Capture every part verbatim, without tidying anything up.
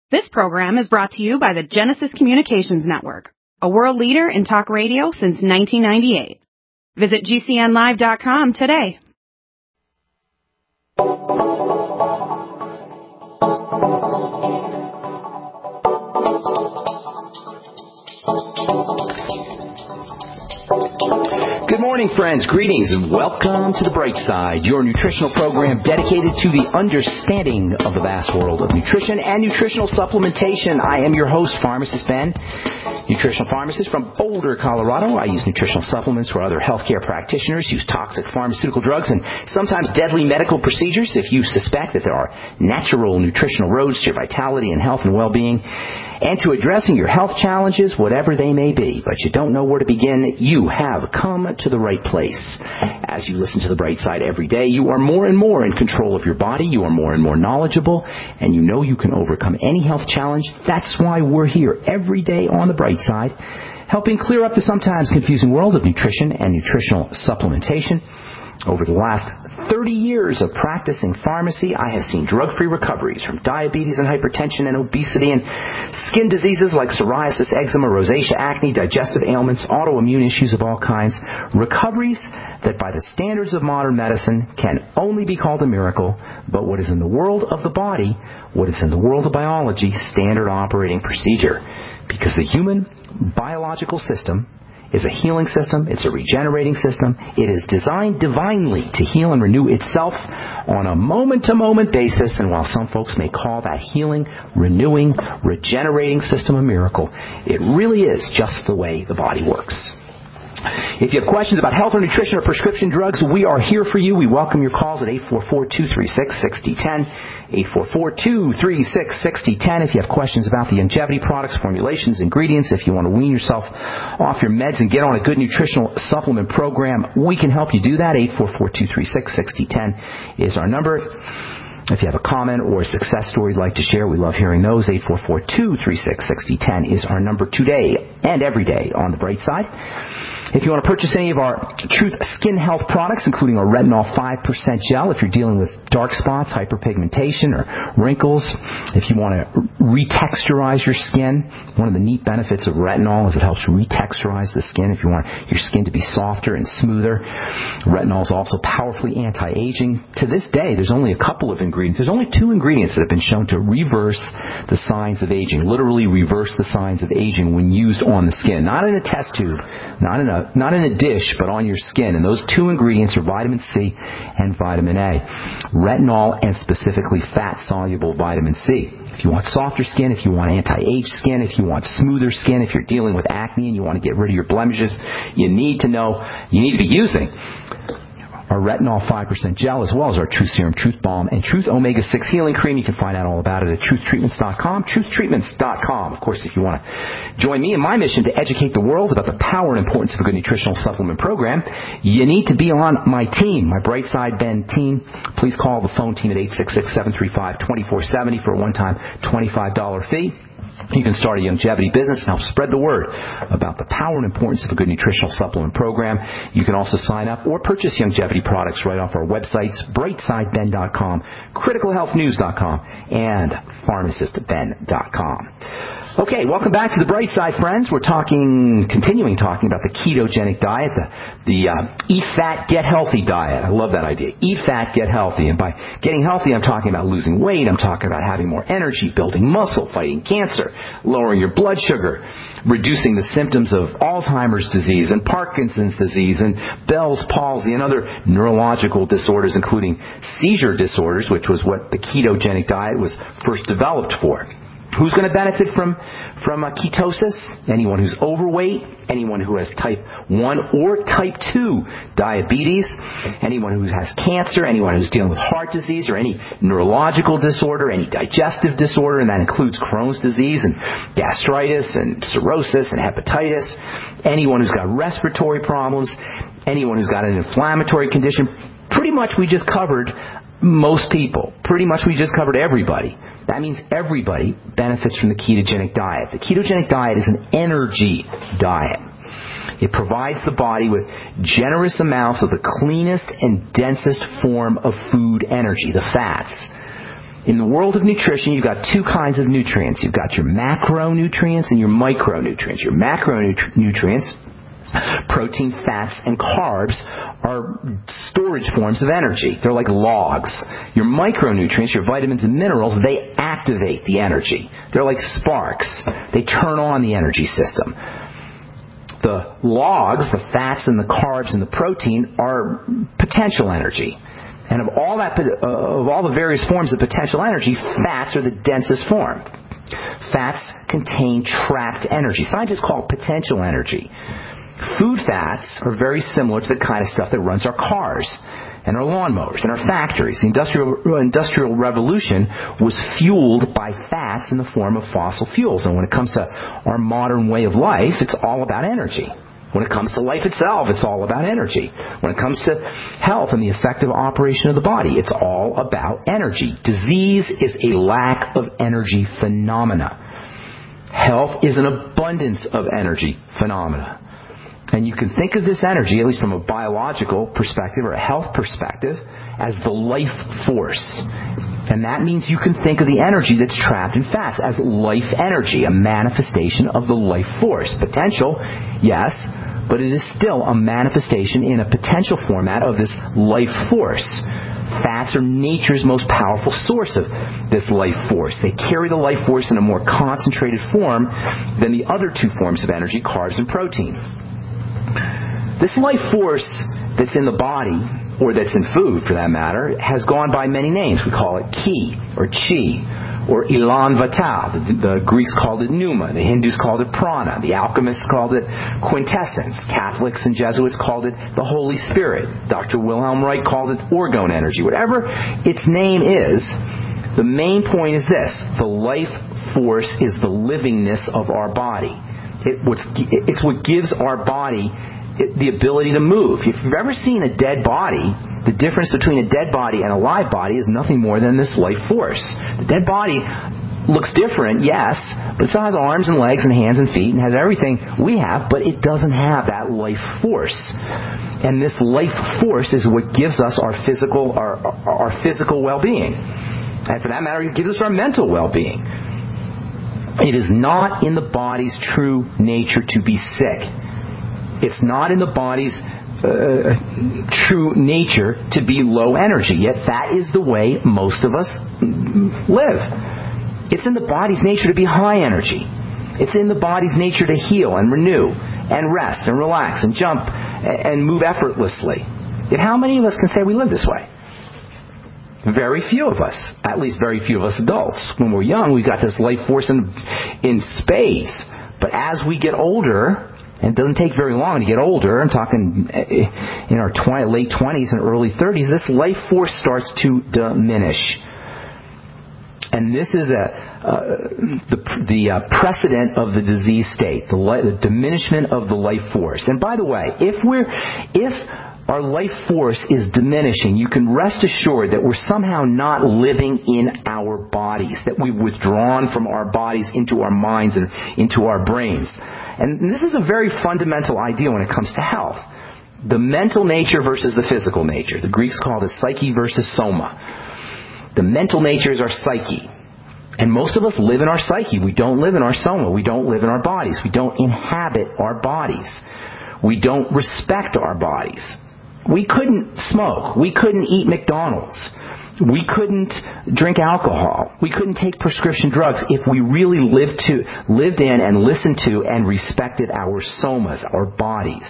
This program is brought to you by the Genesis Communications Network, a world leader in talk radio since nineteen ninety-eight. Visit G C N live dot com today. Good morning, friends. Greetings and welcome to The Bright Side, your nutritional program dedicated to the understanding of the vast world of nutrition and nutritional supplementation. I am your host, Pharmacist Ben, nutritional pharmacist from Boulder, Colorado. I use nutritional supplements where other healthcare practitioners use toxic pharmaceutical drugs and sometimes deadly medical procedures. If you suspect that there are natural nutritional roads to your vitality and health and well-being and to addressing your health challenges, whatever they may be, but you don't know where to begin, you have come to the right place. As you listen to The Bright Side every day, you are more and more in control of your body, you are more and more knowledgeable, and you know you can overcome any health challenge. That's why we're here every day on The Bright Side, helping clear up the sometimes confusing world of nutrition and nutritional supplementation. Over the last thirty years of practicing pharmacy, I have seen drug-free recoveries from diabetes and hypertension and obesity and skin diseases like psoriasis, eczema, rosacea, acne, digestive ailments, autoimmune issues of all kinds. Recoveries that by the standards of modern medicine can only be called a miracle, but what is in the world of the body, what is in the world of biology, standard operating procedure. Because the human biological system is a healing system. It's a regenerating system. It is designed divinely to heal and renew itself on a moment-to-moment basis. And while some folks may call that healing, renewing, regenerating system a miracle, it really is just the way the body works. If you have questions about health or nutrition or prescription drugs, we are here for you. We welcome your calls at eight four four, two three six, six zero one zero, eight four four, two three six, six zero one zero. If you have questions about the longevity products, formulations, ingredients, if you want to wean yourself off your meds and get on a good nutritional supplement program, we can help you do that. eight four four, two three six, six zero one zero is our number. If you have a comment or a success story you'd like to share, we love hearing those. eight four four, two three six, six zero one zero is our number today and every day on The Bright Side. If you want to purchase any of our Truth Skin Health products, including our Retinol five percent gel, if you're dealing with dark spots, hyperpigmentation, or wrinkles, if you want to retexturize your skin, one of the neat benefits of retinol is it helps retexturize the skin. If you want your skin to be softer and smoother, retinol is also powerfully anti-aging. To this day, there's only a couple of ingredients. There's only two ingredients that have been shown to reverse the signs of aging, literally reverse the signs of aging when used on the skin. Not in a test tube, not in a not in a dish, but on your skin. And those two ingredients are vitamin C and vitamin A. Retinol and specifically fat-soluble vitamin C. If you want softer skin, if you want anti-age skin, if you want smoother skin, if you're dealing with acne and you want to get rid of your blemishes, you need to know, you need to be using our Retinol five percent gel, as well as our Truth Serum, Truth Balm, and Truth Omega six Healing Cream. You can find out all about it at truth treatments dot com, truth treatments dot com. Of course, if you want to join me in my mission to educate the world about the power and importance of a good nutritional supplement program, you need to be on my team, my Bright Side Ben team. Please call the phone team at eight six six, seven three five, two four seven zero for a one-time twenty-five dollars fee. You can start a longevity business and help spread the word about the power and importance of a good nutritional supplement program. You can also sign up or purchase longevity products right off our websites, bright side ben dot com, critical health news dot com, and pharmacist ben dot com. Okay, welcome back to The Bright Side, friends. We're talking, continuing talking about the ketogenic diet, the, the uh, eat fat, get healthy diet. I love that idea. Eat fat, get healthy. And by getting healthy, I'm talking about losing weight. I'm talking about having more energy, building muscle, fighting cancer, lowering your blood sugar, reducing the symptoms of Alzheimer's disease and Parkinson's disease and Bell's palsy and other neurological disorders, including seizure disorders, which was what the ketogenic diet was first developed for. Who's going to benefit from from uh, ketosis? Anyone who's overweight, anyone who has type one or type two diabetes, anyone who has cancer, anyone who's dealing with heart disease or any neurological disorder, any digestive disorder, and that includes Crohn's disease and gastritis and cirrhosis and hepatitis, anyone who's got respiratory problems, anyone who's got an inflammatory condition. Pretty much we just covered most people. Pretty much we just covered everybody. That means everybody benefits from the ketogenic diet. The ketogenic diet is an energy diet. It provides the body with generous amounts of the cleanest and densest form of food energy, the fats. In the world of nutrition, you've got two kinds of nutrients. You've got your macronutrients and your micronutrients. Your macronutrients, protein, fats, and carbs, are storage forms of energy. They're like logs. Your micronutrients, your vitamins and minerals, they activate the energy. They're like sparks. They turn on the energy system. The logs, the fats and the carbs and the protein, are potential energy. And of all that, uh, of all the various forms of potential energy, fats are the densest form. Fats contain trapped energy. Scientists call it potential energy. Food fats are very similar to the kind of stuff that runs our cars and our lawnmowers and our factories. The industrial, industrial revolution was fueled by fats in the form of fossil fuels. And when it comes to our modern way of life, it's all about energy. When it comes to life itself, it's all about energy. When it comes to health and the effective operation of the body, it's all about energy. Disease is a lack of energy phenomena. Health is an abundance of energy phenomena. And you can think of this energy, at least from a biological perspective or a health perspective, as the life force. And that means you can think of the energy that's trapped in fats as life energy, a manifestation of the life force. Potential, yes, but it is still a manifestation in a potential format of this life force. Fats are nature's most powerful source of this life force. They carry the life force in a more concentrated form than the other two forms of energy, carbs and protein. This life force that's in the body, or that's in food for that matter, has gone by many names. We call it ki, or chi, or elan vital. The, the Greeks called it pneuma. The Hindus called it prana. The alchemists called it quintessence. Catholics and Jesuits called it the Holy Spirit. Doctor Wilhelm Reich called it orgone energy. Whatever its name is, the main point is this. The life force is the livingness of our body. It, what's, it's what gives our body the ability to move. If you've ever seen a dead body, the difference between a dead body and a live body is nothing more than this life force. The dead body looks different, yes, but it still has arms and legs and hands and feet and has everything we have, but it doesn't have that life force. And this life force is what gives us our physical, our, our physical well-being. And for that matter, it gives us our mental well-being. It is not in the body's true nature to be sick. It's not in the body's uh, true nature to be low energy, yet that is the way most of us live. It's in the body's nature to be high energy. It's in the body's nature to heal and renew and rest and relax and jump and move effortlessly. Yet how many of us can say we live this way? Very few of us, at least very few of us adults. When we're young, we've got this life force in, in spades. But as we get older, and it doesn't take very long to get older, I'm talking in our twenty, late twenties and early thirties, this life force starts to diminish. And this is a, uh, the, the uh, precedent of the disease state, the, li- the diminishment of the life force. And by the way, if we're, if our life force is diminishing, you can rest assured that we're somehow not living in our bodies, that we've withdrawn from our bodies into our minds and into our brains. And this is a very fundamental idea when it comes to health. The mental nature versus the physical nature. The Greeks called it psyche versus soma. The mental nature is our psyche. And most of us live in our psyche. We don't live in our soma. We don't live in our bodies. We don't inhabit our bodies. We don't respect our bodies. We couldn't smoke. We couldn't eat McDonald's. We couldn't drink alcohol. We couldn't take prescription drugs if we really lived to, lived in and listened to and respected our somas, our bodies.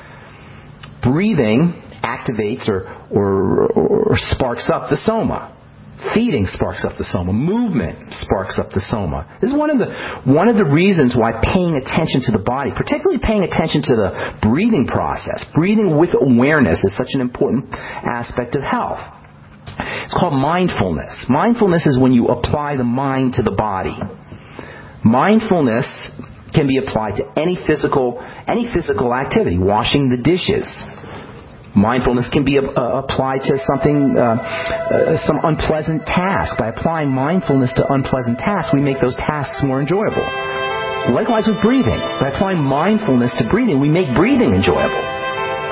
Breathing activates or, or, or sparks up the soma. Feeding sparks up the soma. Movement sparks up the soma. This is one of the one of the reasons why paying attention to the body, particularly paying attention to the breathing process, breathing with awareness, is such an important aspect of health. It's called mindfulness. Mindfulness is when you apply the mind to the body. Mindfulness can be applied to any physical any physical activity, washing the dishes. Mindfulness can be uh, applied to something, uh, uh, some unpleasant task. By applying mindfulness to unpleasant tasks, we make those tasks more enjoyable. Likewise with breathing. By applying mindfulness to breathing, we make breathing enjoyable.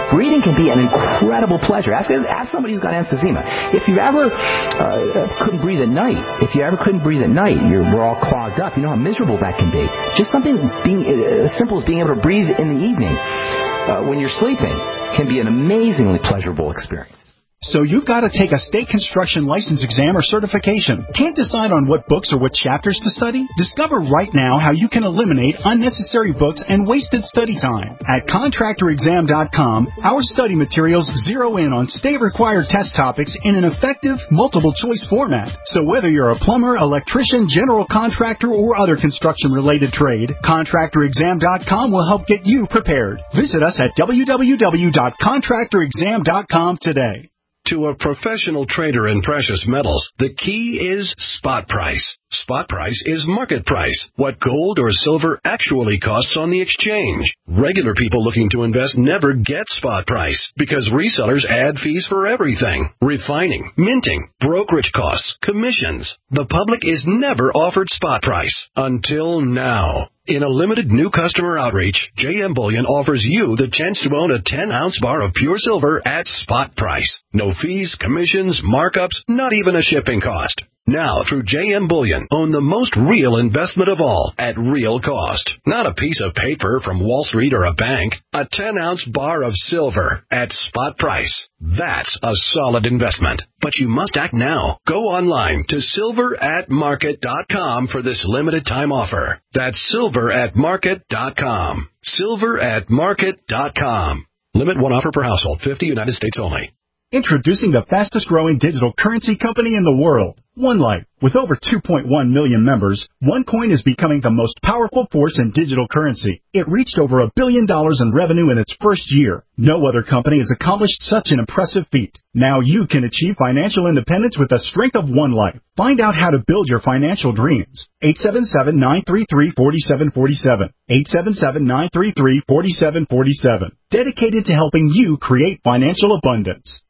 breathing can be an incredible pleasure. Ask, ask somebody who's got emphysema. If you ever uh, couldn't breathe at night, if you ever couldn't breathe at night, you're, we're all clogged up. You know how miserable that can be. Just something being as simple as being able to breathe in the evening uh, when you're sleeping can be an amazingly pleasurable experience. So you've got to take a state construction license exam or certification. Can't decide on what books or what chapters to study? Discover right now how you can eliminate unnecessary books and wasted study time. At contractor exam dot com, our study materials zero in on state-required test topics in an effective, multiple-choice format. So whether you're a plumber, electrician, general contractor, or other construction-related trade, contractor exam dot com will help get you prepared. Visit us at w w w dot contractor exam dot com today. To a professional trader in precious metals, the key is spot price. Spot price is market price, what gold or silver actually costs on the exchange. Regular people looking to invest never get spot price because resellers add fees for everything. Refining, minting, brokerage costs, commissions. The public is never offered spot price until now. In a limited new customer outreach, J M Bullion offers you the chance to own a ten-ounce bar of pure silver at spot price. No fees, commissions, markups, not even a shipping cost. Now, through J M Bullion, own the most real investment of all at real cost. Not a piece of paper from Wall Street or a bank. A ten-ounce bar of silver at spot price. That's a solid investment. But you must act now. Go online to silver at market dot com for this limited time offer. That's silver at market dot com. silver at market dot com. Limit one offer per household. fifty United States only. Introducing the fastest-growing digital currency company in the world, OneLife. With over two point one million members, OneCoin is becoming the most powerful force in digital currency. It reached over a billion dollars in revenue in its first year. No other company has accomplished such an impressive feat. Now you can achieve financial independence with the strength of OneLife. Find out how to build your financial dreams. eight seven seven, nine three three, four seven four seven. eight seven seven, nine three three, four seven four seven. Dedicated to helping you create financial abundance.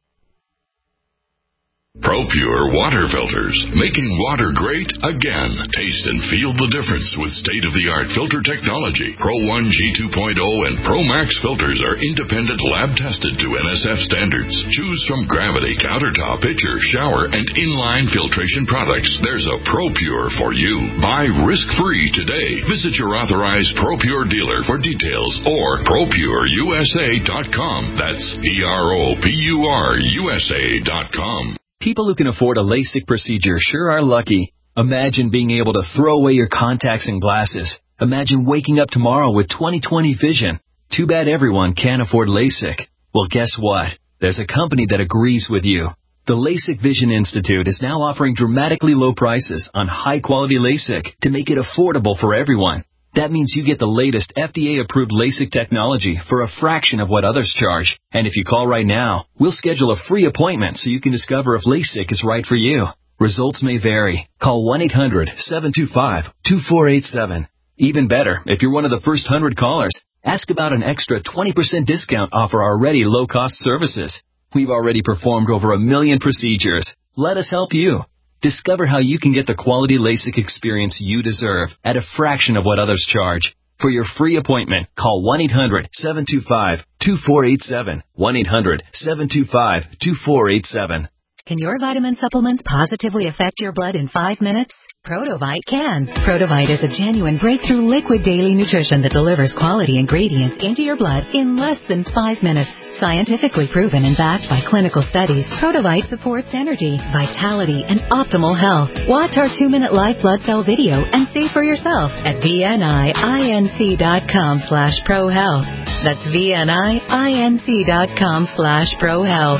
ProPure water filters, making water great again. Taste and feel the difference with state-of-the-art filter technology. Pro one G two point oh and Pro Max filters are independent lab-tested to N S F standards. Choose from Gravity, Countertop, Pitcher, Shower, and Inline filtration products. There's a ProPure for you. Buy risk-free today. Visit your authorized ProPure dealer for details or pro pure u s a dot com. That's P R O P U R U S A dot com. People who can afford a LASIK procedure sure are lucky. Imagine being able to throw away your contacts and glasses. Imagine waking up tomorrow with twenty twenty vision. Too bad everyone can't afford LASIK. Well, guess what? There's a company that agrees with you. The LASIK Vision Institute is now offering dramatically low prices on high-quality LASIK to make it affordable for everyone. That means you get the latest F D A-approved LASIK technology for a fraction of what others charge. And if you call right now, we'll schedule a free appointment so you can discover if LASIK is right for you. Results may vary. Call one eight hundred, seven two five, two four eight seven. Even better, if you're one of the first one hundred callers, ask about an extra twenty percent discount off our already low-cost services. We've already performed over a million procedures. Let us help you. Discover how you can get the quality LASIK experience you deserve at a fraction of what others charge. For your free appointment, call one eight hundred, seven two five, two four eight seven. one eight hundred, seven two five, two four eight seven. Can your vitamin supplements positively affect your blood in five minutes? Protovite can. Protovite is a genuine breakthrough liquid daily nutrition that delivers quality ingredients into your blood in less than five minutes. Scientifically proven and backed by clinical studies, Protovite supports energy, vitality, and optimal health. Watch our two-minute live blood cell video and see for yourself at V N I I N C dot com slash pro health. That's V N I I N C dot com slash pro health.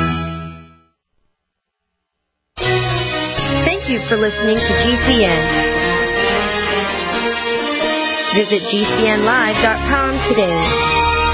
Thank you for listening to G C N. Visit G C N live dot com today.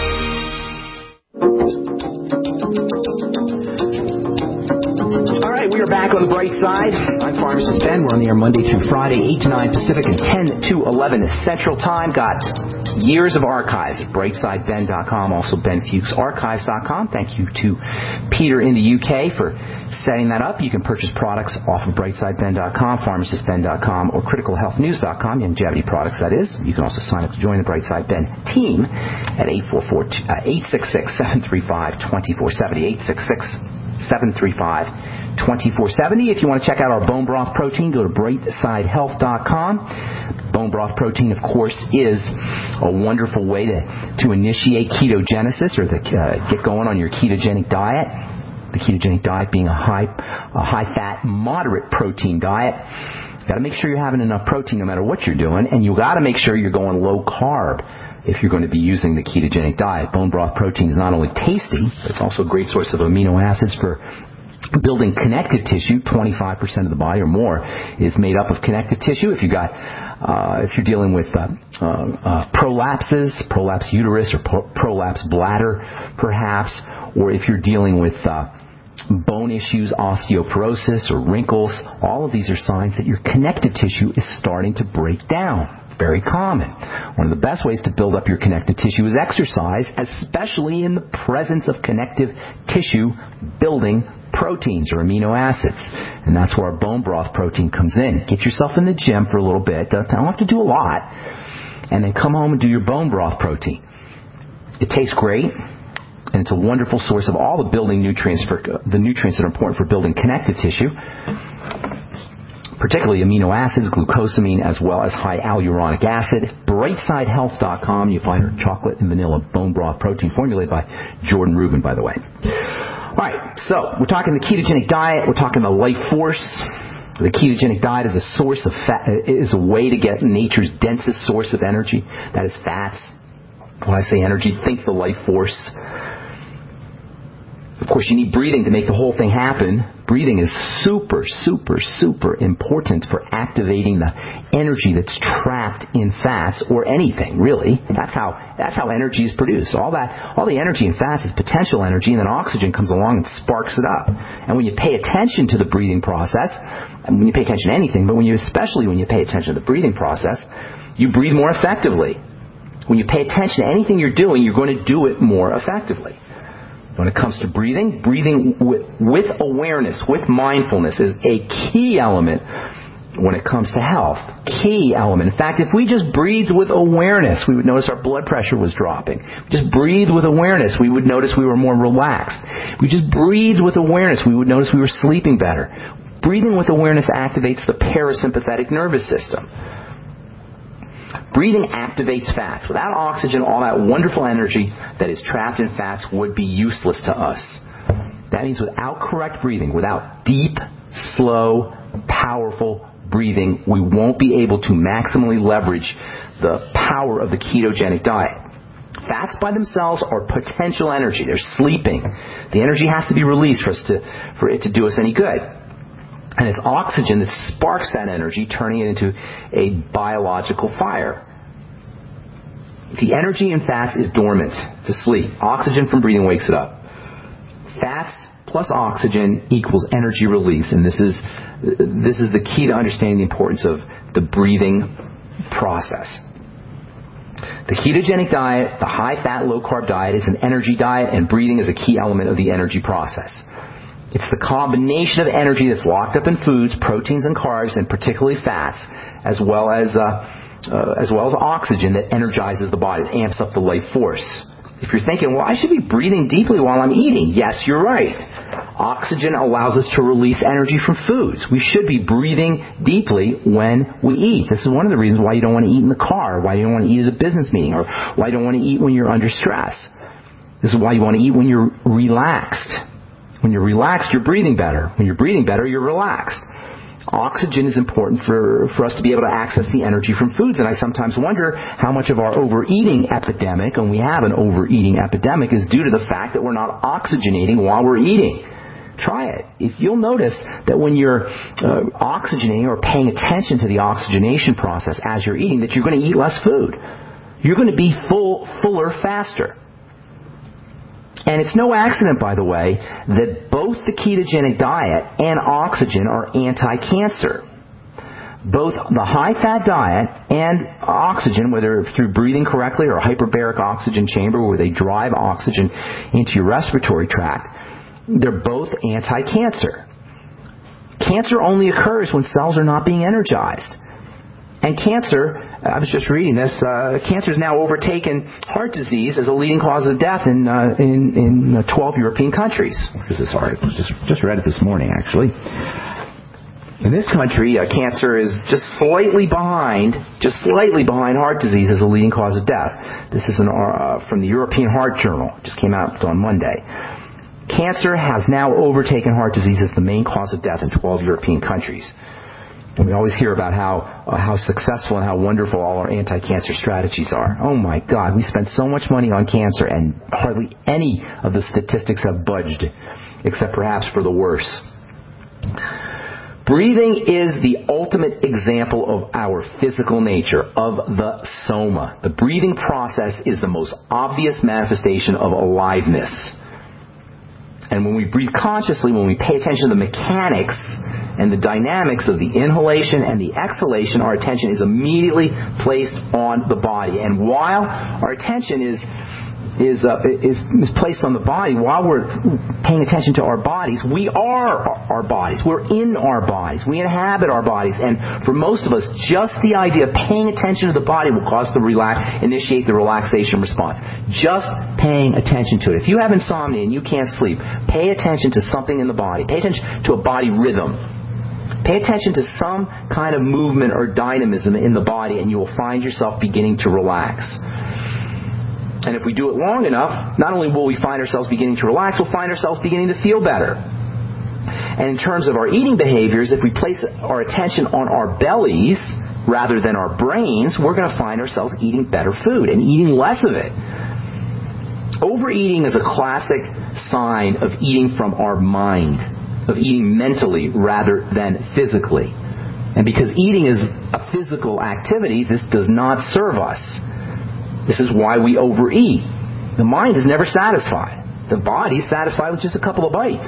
All right, we are back on the bright side. I'm Pharmacist Ben. We're on the air Monday through Friday, eight to nine Pacific and ten to eleven Central Time. Got years of archives at brightside ben dot com, also ben fuchs archives dot com. Thank you to Peter in the U K for setting that up. You can purchase products off of brightside ben dot com, pharmacist ben dot com, or critical health news dot com. Longevity products, that is. You can also sign up to join the Brightside Ben team at eight four four, eight six six, seven three five, two four seven zero, eight six six, seven three five, two four seven zero. If you want to check out our bone broth protein, go to brightside health dot com. Bone broth protein, of course, is a wonderful way to, to initiate ketogenesis or the, uh, get going on your ketogenic diet. The ketogenic diet being a high, a high-fat, moderate protein diet. You've got to make sure you're having enough protein no matter what you're doing, and you've got to make sure you're going low-carb if you're going to be using the ketogenic diet. Bone broth protein is not only tasty, but it's also a great source of amino acids for building connective tissue. twenty-five percent of the body or more is made up of connective tissue. If you got, uh, if you're dealing with uh, uh, uh, prolapses, prolapse uterus or pro- prolapse bladder, perhaps, or if you're dealing with uh, bone issues, osteoporosis or wrinkles, all of these are signs that your connective tissue is starting to break down. It's very common. One of the best ways to build up your connective tissue is exercise, especially in the presence of connective tissue building proteins or amino acids. And that's where our bone broth protein comes in. Get yourself in the gym for a little bit. Don't have to do a lot. And then come home and do your bone broth protein. It tastes great. And it's a wonderful source of all the building nutrients, for the nutrients that are important for building connective tissue, particularly amino acids, glucosamine, as well as high hyaluronic acid. brightside health dot com. You find our chocolate and vanilla bone broth protein formulated by Jordan Rubin, by the way. All right, so we're talking the ketogenic diet. We're talking the life force. The ketogenic diet is a source of fat, is a way to get nature's densest source of energy. That is fats. When I say energy, think the life force. Of course, you need breathing to make the whole thing happen. Breathing is super, super, super important for activating the energy that's trapped in fats or anything, really. That's how that's how energy is produced. All that, all the energy in fats is potential energy, and then oxygen comes along and sparks it up. And when you pay attention to the breathing process, and when you pay attention to anything, but when you especially when you pay attention to the breathing process, you breathe more effectively. When you pay attention to anything you're doing, you're going to do it more effectively. When it comes to breathing, breathing with, with awareness, with mindfulness is a key element when it comes to health. Key element. In fact, if we just breathed with awareness, we would notice our blood pressure was dropping. If we just breathed with awareness, we would notice we were more relaxed. If we just breathed with awareness, we would notice we were sleeping better. Breathing with awareness activates the parasympathetic nervous system. Breathing activates fats. Without oxygen, all that wonderful energy that is trapped in fats would be useless to us. That means without correct breathing, without deep, slow, powerful breathing, we won't be able to maximally leverage the power of the ketogenic diet. Fats by themselves are potential energy. They're sleeping. The energy has to be released for us to, for it to do us any good. And it's oxygen that sparks that energy, turning it into a biological fire. The energy in fats is dormant, to sleep. Oxygen from breathing wakes it up. Fats plus oxygen equals energy release, and this is this is the key to understanding the importance of the breathing process. The ketogenic diet, the high-fat, low-carb diet, is an energy diet, and breathing is a key element of the energy process. It's the combination of energy that's locked up in foods, proteins and carbs, and particularly fats, as well as uh, uh, as well as oxygen that energizes the body, it amps up the life force. If you're thinking, well, I should be breathing deeply while I'm eating, yes, you're right. Oxygen allows us to release energy from foods. We should be breathing deeply when we eat. This is one of the reasons why you don't want to eat in the car, why you don't want to eat at a business meeting, or why you don't want to eat when you're under stress. This is why you want to eat when you're relaxed. When you're relaxed, you're breathing better. When you're breathing better, you're relaxed. Oxygen is important for, for us to be able to access the energy from foods. And I sometimes wonder how much of our overeating epidemic, and we have an overeating epidemic, is due to the fact that we're not oxygenating while we're eating. Try it. If you'll notice that when you're uh, oxygenating or paying attention to the oxygenation process as you're eating, that you're going to eat less food. You're going to be full, fuller faster. And it's no accident, by the way, that both the ketogenic diet and oxygen are anti-cancer. Both the high-fat diet and oxygen, whether through breathing correctly or a hyperbaric oxygen chamber where they drive oxygen into your respiratory tract, they're both anti-cancer. Cancer only occurs when cells are not being energized. And cancer, I was just reading this, uh, cancer has now overtaken heart disease as a leading cause of death in uh, in, in twelve European countries. Where's this article? Just, just read it this morning, actually. In this country, uh, cancer is just slightly behind, just slightly behind heart disease as a leading cause of death. This is an, uh, from the European Heart Journal. It just came out on Monday. Cancer has now overtaken heart disease as the main cause of death in twelve European countries. And we always hear about how uh, how successful and how wonderful all our anti-cancer strategies are. Oh my God, we spend so much money on cancer and hardly any of the statistics have budged, except perhaps for the worse. Breathing is the ultimate example of our physical nature, of the soma. The breathing process is the most obvious manifestation of aliveness. And when we breathe consciously, when we pay attention to the mechanics and the dynamics of the inhalation and the exhalation, our attention is immediately placed on the body. And while our attention is is, uh, is is placed on the body, while we're paying attention to our bodies, we are our bodies. We're in our bodies. We inhabit our bodies. And for most of us, just the idea of paying attention to the body will cause us to relax, initiate the relaxation response. Just paying attention to it. If you have insomnia and you can't sleep, pay attention to something in the body. Pay attention to a body rhythm. Pay attention to some kind of movement or dynamism in the body, and you will find yourself beginning to relax. And if we do it long enough, not only will we find ourselves beginning to relax, we'll find ourselves beginning to feel better. And in terms of our eating behaviors, if we place our attention on our bellies rather than our brains, we're going to find ourselves eating better food and eating less of it. Overeating is a classic sign of eating from our mind, of eating mentally rather than physically. And because eating is a physical activity, this does not serve us. This is why we overeat. The mind is never satisfied. The body is satisfied with just a couple of bites.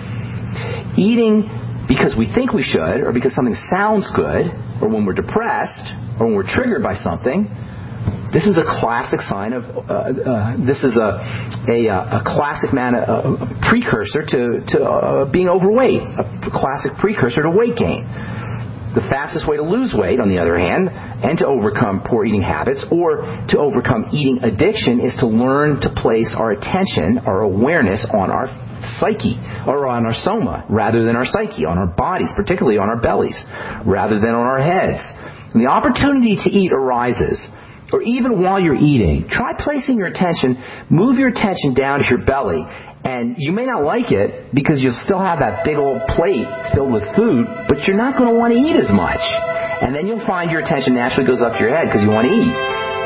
Eating because we think we should, or because something sounds good, or when we're depressed, or when we're triggered by something, this is a classic sign of, uh, uh, this is a a, a classic man, a, a precursor to, to uh, being overweight, a classic precursor to weight gain. The fastest way to lose weight, on the other hand, and to overcome poor eating habits, or to overcome eating addiction, is to learn to place our attention, our awareness on our psyche, or on our soma, rather than our psyche, on our bodies, particularly on our bellies, rather than on our heads. When the opportunity to eat arises, or even while you're eating, try placing your attention, move your attention down to your belly. And you may not like it because you'll still have that big old plate filled with food, but you're not going to want to eat as much. And then you'll find your attention naturally goes up to your head because you want to eat.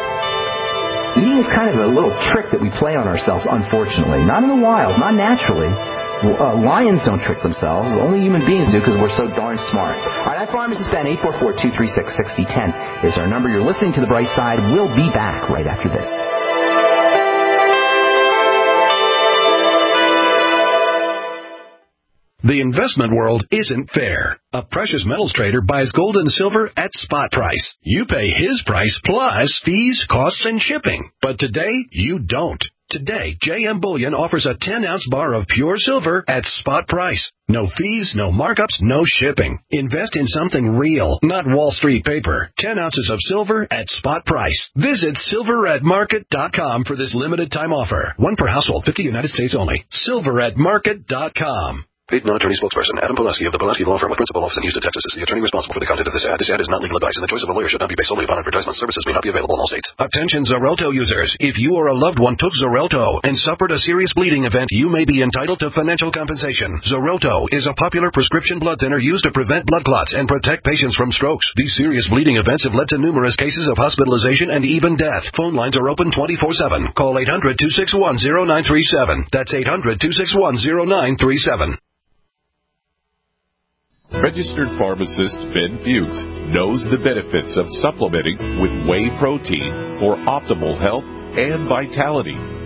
Eating is kind of a little trick that we play on ourselves, unfortunately. Not in the wild, not naturally. Uh, lions don't trick themselves. Only human beings do because we're so darn smart. All right, I'm Pharmacist Ben. eight four four, two three six, six zero one zero is our number. You're listening to The Bright Side. We'll be back right after this. The investment world isn't fair. A precious metals trader buys gold and silver at spot price. You pay his price plus fees, costs, and shipping. But today, you don't. Today, J M Bullion offers a ten-ounce bar of pure silver at spot price. No fees, no markups, no shipping. Invest in something real, not Wall Street paper. ten ounces of silver at spot price. Visit silver at market dot com for this limited time offer. One per household, fifty United States only. silver at market dot com. Paid non-attorney spokesperson Adam Pulaski of the Pulaski Law Firm with principal office in Houston, Texas is the attorney responsible for the content of this ad. This ad is not legal advice, and the choice of a lawyer should not be based solely upon advertisement. Services may not be available in all states. Attention Xarelto users. If you or a loved one took Xarelto and suffered a serious bleeding event, you may be entitled to financial compensation. Xarelto is a popular prescription blood thinner used to prevent blood clots and protect patients from strokes. These serious bleeding events have led to numerous cases of hospitalization and even death. Phone lines are open twenty-four seven. Call eight hundred, two six one, zero nine three seven. That's eight hundred, two six one, zero nine three seven. Registered pharmacist Ben Fuchs knows the benefits of supplementing with whey protein for optimal health and vitality.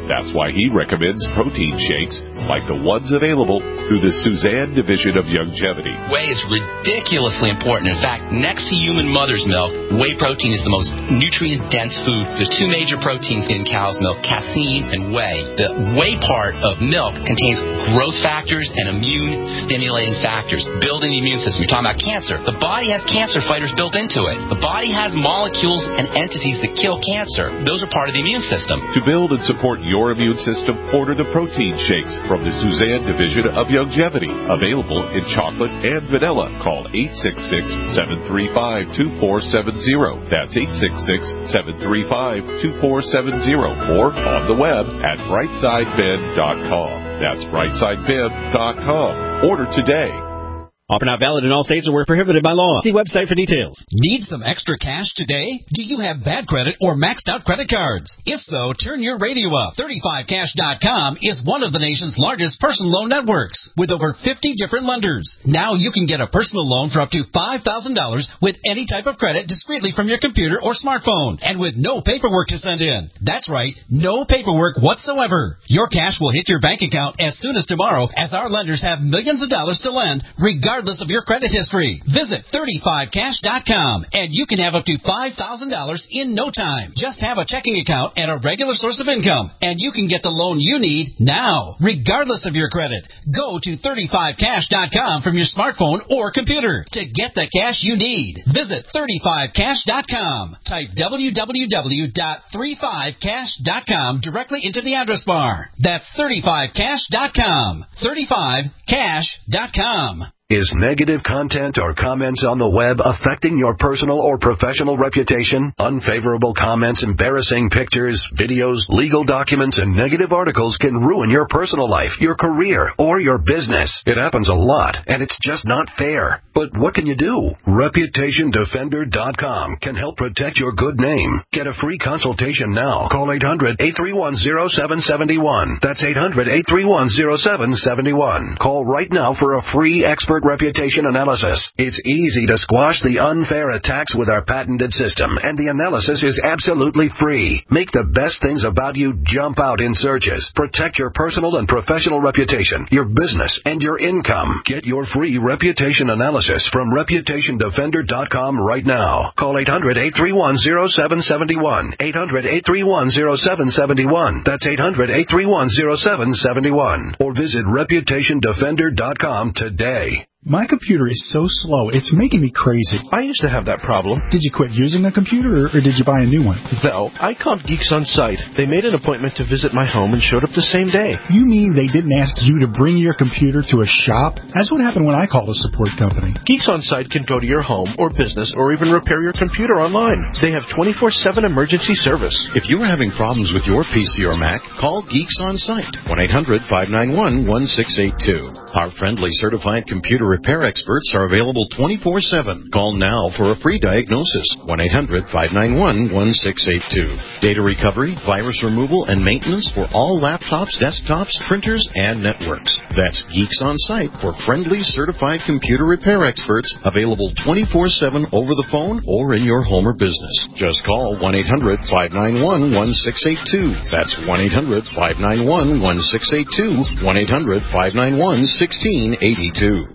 That's why he recommends protein shakes like the ones available through the Suzanne Division of Youngevity. Whey is ridiculously important. In fact, next to human mother's milk, whey protein is the most nutrient-dense food. There's two major proteins in cow's milk, casein and whey. The whey part of milk contains growth factors and immune-stimulating factors, building the immune system. You're talking about cancer. The body has cancer fighters built into it. The body has molecules and entities that kill cancer. Those are part of the immune system. To build and support your immune system, order the protein shakes from the Suzanne Division of Youngevity. Available in chocolate and vanilla. Call eight six six, seven three five, two four seven zero. That's eight six six, seven three five, two four seven zero. Or on the web at brightside ben dot com. That's brightside ben dot com. Order today. Offer not valid in all states or where prohibited by law. See website for details. Need some extra cash today? Do you have bad credit or maxed out credit cards? If so, turn your radio up. thirty-five cash dot com is one of the nation's largest personal loan networks with over fifty different lenders. Now you can get a personal loan for up to five thousand dollars with any type of credit discreetly from your computer or smartphone and with no paperwork to send in. That's right, no paperwork whatsoever. Your cash will hit your bank account as soon as tomorrow as our lenders have millions of dollars to lend regardless of your credit history. Visit thirty-five cash dot com and you can have up to five thousand dollars in no time. Just have a checking account and a regular source of income and you can get the loan you need now, regardless of your credit. Go to thirty-five cash dot com from your smartphone or computer to get the cash you need. Visit thirty-five cash dot com. Type w w w dot thirty-five cash dot com directly into the address bar. That's thirty-five cash dot com. thirty-five cash dot com. Is negative content or comments on the web affecting your personal or professional reputation? Unfavorable comments, embarrassing pictures, videos, legal documents, and negative articles can ruin your personal life, your career, or your business. It happens a lot, and it's just not fair. But what can you do? reputation defender dot com can help protect your good name. Get a free consultation now. Call eight hundred, eight three one, zero seven seven one. That's eight hundred, eight three one, zero seven seven one. Call right now for a free expert reputation analysis. It's easy to squash the unfair attacks with our patented system, and the analysis is absolutely free. Make the best things about you jump out in searches. Protect your personal and professional reputation, your business, and your income. Get your free reputation analysis from reputation defender dot com right now. Call eight hundred, eight three one, zero seven seven one. eight hundred, eight three one, zero seven seven one. That's eight hundred, eight three one, zero seven seven one. Or visit reputation defender dot com today. My computer is so slow, it's making me crazy. I used to have that problem. Did you quit using a computer, or, or did you buy a new one? No, I called Geeks On Site. They made an appointment to visit my home and showed up the same day. You mean they didn't ask you to bring your computer to a shop? That's what happened when I called a support company. Geeks On Site can go to your home or business or even repair your computer online. They have twenty-four seven emergency service. If you're having problems with your P C or Mac, call Geeks On Site, one eight hundred, five nine one, one six eight two. Our friendly certified computer repair experts are available twenty-four seven. Call now for a free diagnosis, one eight hundred, five nine one, one six eight two. Data recovery, virus removal, and maintenance for all laptops, desktops, printers, and networks. That's Geeks On Site for friendly certified computer repair experts, available twenty-four seven over the phone or in your home or business. Just call one eight hundred, five nine one, one six eight two. That's one eight hundred, five nine one, one six eight two, one eight hundred, five nine one, one six eight two.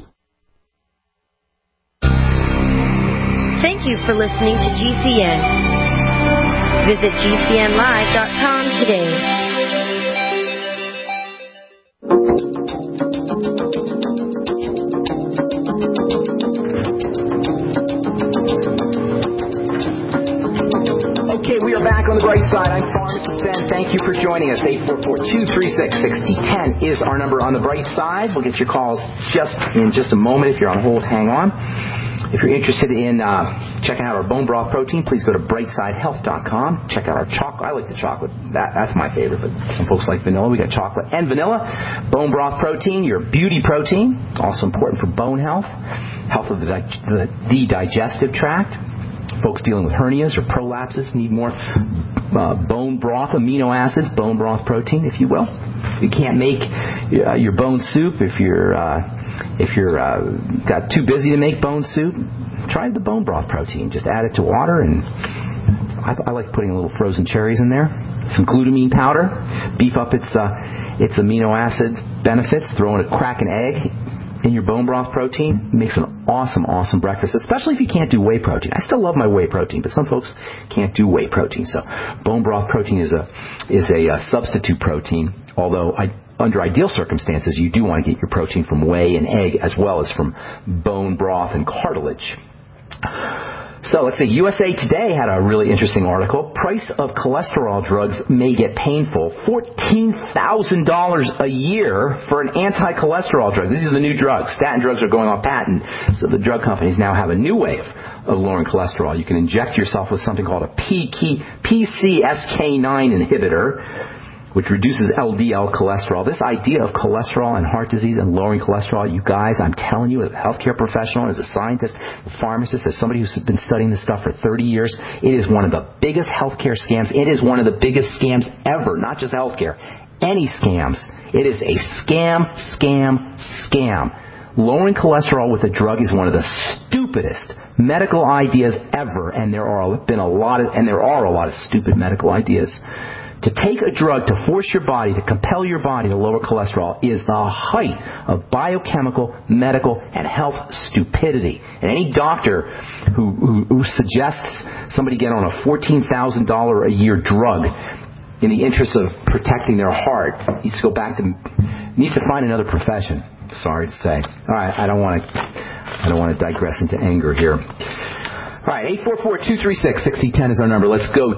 Thank you for listening to G C N. Visit G C N live dot com today. Okay, we are back on the bright side. I'm Pharmacist Ben. Thank you for joining us. eight four four, two three six, six zero one zero is our number on the bright side. We'll get your calls just in just a moment. If you're on hold, hang on. If you're interested in uh, checking out our bone broth protein, please go to brightside health dot com. Check out our chocolate. I like the chocolate. That, that's my favorite, but some folks like vanilla. We got chocolate and vanilla. Bone broth protein, your beauty protein, also important for bone health, health of the, the, the digestive tract. Folks dealing with hernias or prolapses need more uh, bone broth, amino acids, bone broth protein, if you will. If you can't make uh, your bone soup, if you're uh, if you're uh, got too busy to make bone soup, try the bone broth protein. Just add it to water and I, I like putting a little frozen cherries in there, some glutamine powder, beef up its uh, its amino acid benefits, throw in a crack an egg in your bone broth protein. Makes an awesome, awesome breakfast, especially if you can't do whey protein. I still love my whey protein, but some folks can't do whey protein. So bone broth protein is a is a uh, substitute protein, although I under ideal circumstances, you do want to get your protein from whey and egg as well as from bone broth and cartilage. So let's see, U S A Today had a really interesting article. Price of cholesterol drugs may get painful. fourteen thousand dollars a year for an anti-cholesterol drug. These are the new drugs. Statin drugs are going off patent. So the drug companies now have a new way of, of lowering cholesterol. You can inject yourself with something called a P C S K nine inhibitor, which reduces L D L cholesterol. This idea of cholesterol and heart disease and lowering cholesterol, you guys, I'm telling you, as a healthcare professional, as a scientist, a pharmacist, as somebody who's been studying this stuff for thirty years, it is one of the biggest healthcare scams. It is one of the biggest scams ever, not just healthcare, any scams. It is a scam, scam, scam. Lowering cholesterol with a drug is one of the stupidest medical ideas ever, and there are been a lot of, and there are a lot of stupid medical ideas. To take a drug to force your body, to compel your body to lower cholesterol is the height of biochemical, medical, and health stupidity. And any doctor who, who, who suggests somebody get on a fourteen thousand dollars a year drug in the interest of protecting their heart needs to go back to, needs to find another profession. Sorry to say. All right, I don't want to, I don't want to digress into anger here. All right, eight four four, two three six, six zero one zero is our number. Let's go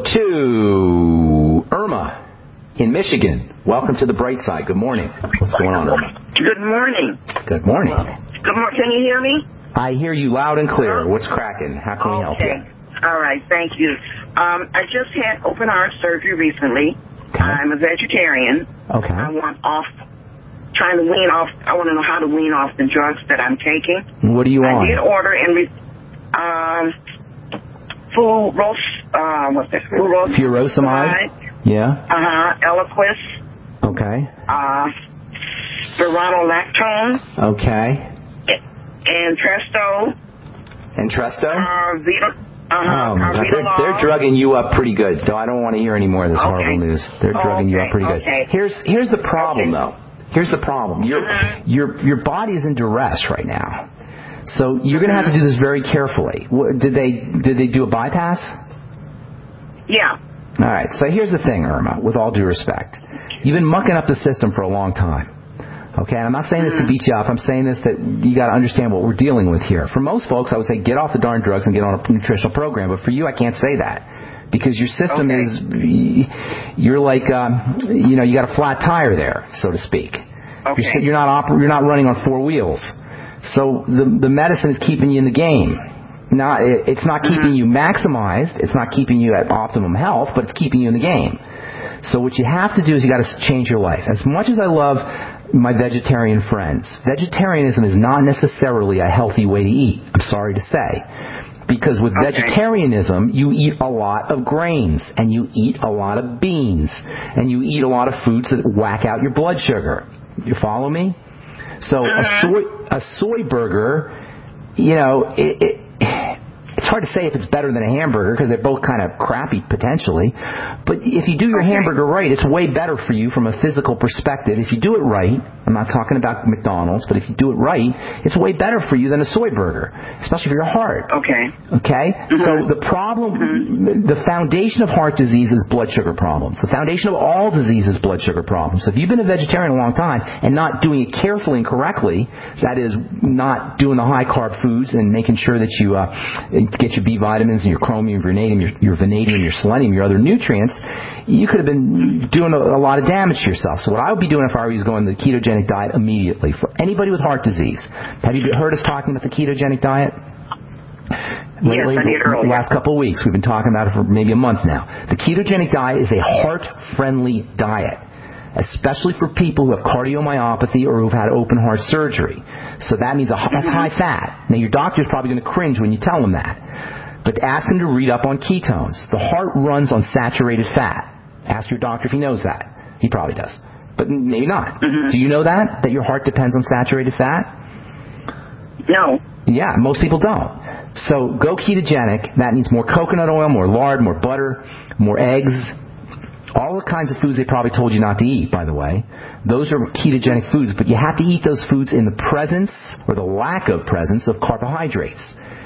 to Irma in Michigan. Welcome to the bright side. Good morning. What's going on, Irma? Good morning. Good morning. Good morning. Can you hear me? I hear you loud and clear. What's cracking? How can we help you? All right, thank you. Um, I just had open heart surgery recently. Okay. I'm a vegetarian. Okay. I want off, trying to wean off, I want to know how to wean off the drugs that I'm taking. What do you want? I did order and, re- um, full roast, uh, what's that? Full roast. Furosemide? Yeah. Uh-huh. Eliquis. Okay. Uh, spironolactone. Okay. And Tresto. And Tresto? Uh, Vita. Uh-huh. Oh, my God. They're, they're drugging you up pretty good, so I don't want to hear any more of this okay. horrible news. They're drugging okay. you up pretty good. Okay. Here's here's the problem, okay. though. Here's the problem. Your uh-huh. your your body is in duress right now, so you're going to have to do this very carefully. Did they did they do a bypass? Yeah. All right. So here's the thing, Irma. With all due respect, you've been mucking up the system for a long time. Okay, and I'm not saying this to beat you up. I'm saying this that you got to understand what we're dealing with here. For most folks, I would say get off the darn drugs and get on a nutritional program. But for you, I can't say that because your system okay. is you're like um, you know you got a flat tire there, so to speak. Okay. You're, you're not oper- you're not running on four wheels. So the the medicine is keeping you in the game. Not it, it's not keeping you maximized. It's not keeping you at optimum health, but it's keeping you in the game. So what you have to do is you got to change your life. As much as I love my vegetarian friends, vegetarianism is not necessarily a healthy way to eat. I'm sorry to say. Because with okay. vegetarianism, you eat a lot of grains, and you eat a lot of beans, and you eat a lot of foods that whack out your blood sugar. You follow me? So uh-huh. a soy a soy burger, you know, it, it it's hard to say if it's better than a hamburger because they're both kind of crappy potentially. But if you do your okay. hamburger right, it's way better for you from a physical perspective. If you do it right, I'm not talking about McDonald's, but if you do it right, it's way better for you than a soy burger, especially for your heart. Okay. Okay? Mm-hmm. So the problem, mm-hmm. the foundation of heart disease is blood sugar problems. The foundation of all disease is blood sugar problems. So if you've been a vegetarian a long time and not doing it carefully and correctly, that is not doing the high carb foods and making sure that you uh, get your B vitamins and your chromium, your vanadium, your, your vanadium, your selenium, your other nutrients, you could have been doing a, a lot of damage to yourself. So what I would be doing if I were you is going the ketogenic diet immediately. For anybody with heart disease, have you heard us talking about the ketogenic diet? Lately, yes, I did earlier. The last couple of weeks, we've been talking about it for maybe a month now. The ketogenic diet is a heart-friendly diet, especially for people who have cardiomyopathy or who've had open heart surgery. So that means a, that's high fat. Now, your doctor's probably going to cringe when you tell them that. But ask him to read up on ketones. The heart runs on saturated fat. Ask your doctor if he knows that. He probably does. But maybe not. Mm-hmm. Do you know that? That your heart depends on saturated fat? No. Yeah, most people don't. So go ketogenic. That means more coconut oil, more lard, more butter, more eggs. All the kinds of foods they probably told you not to eat, by the way. Those are ketogenic foods, but you have to eat those foods in the presence or the lack of presence of carbohydrates.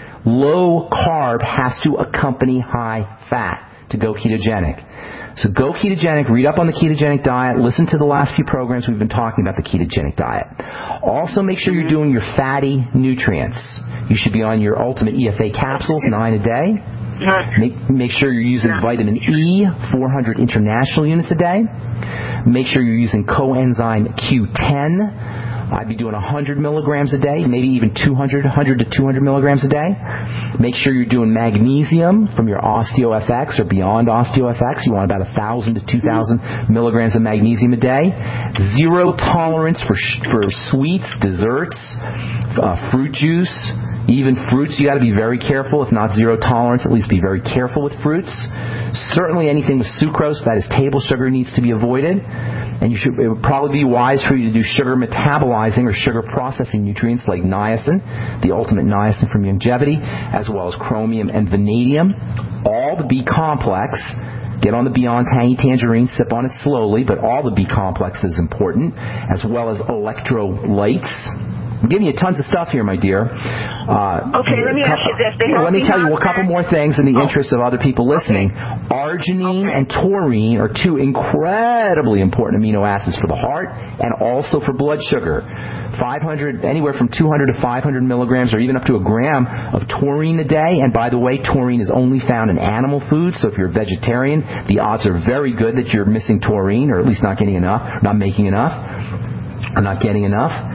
Low carb has to accompany high fat to go ketogenic. So go ketogenic, read up on the ketogenic diet, listen to the last few programs we've been talking about the ketogenic diet. Also make sure you're doing your fatty nutrients. You should be on your Ultimate E F A capsules, nine a day. Make, make sure you're using vitamin E, four hundred international units a day. Make sure you're using coenzyme Q ten. I'd be doing one hundred milligrams a day, maybe even two hundred, one hundred to two hundred milligrams a day. Make sure you're doing magnesium from your OsteoFX or beyond OsteoFX. You want about one thousand to two thousand milligrams of magnesium a day. Zero tolerance for for sweets, desserts, uh, fruit juice. Even fruits, you got to be very careful. If not zero tolerance, at least be very careful with fruits. Certainly anything with sucrose, that is table sugar, needs to be avoided. And you should, it would probably be wise for you to do sugar metabolizing or sugar processing nutrients like niacin, the ultimate niacin from Youngevity, as well as chromium and vanadium. All the B complex. Get on the Beyond Tangy Tangerine, sip on it slowly, but all the B complex is important, as well as electrolytes. I'm giving you tons of stuff here, my dear. Uh, okay, let me ask you this. They let me tell you a couple more things in the oh. interest of other people listening. Okay. Arginine okay. and taurine are two incredibly important amino acids for the heart and also for blood sugar. five hundred, anywhere from two hundred to five hundred milligrams or even up to a gram of taurine a day. And by the way, taurine is only found in animal foods, so if you're a vegetarian, the odds are very good that you're missing taurine, or at least not getting enough, not making enough, or not getting enough.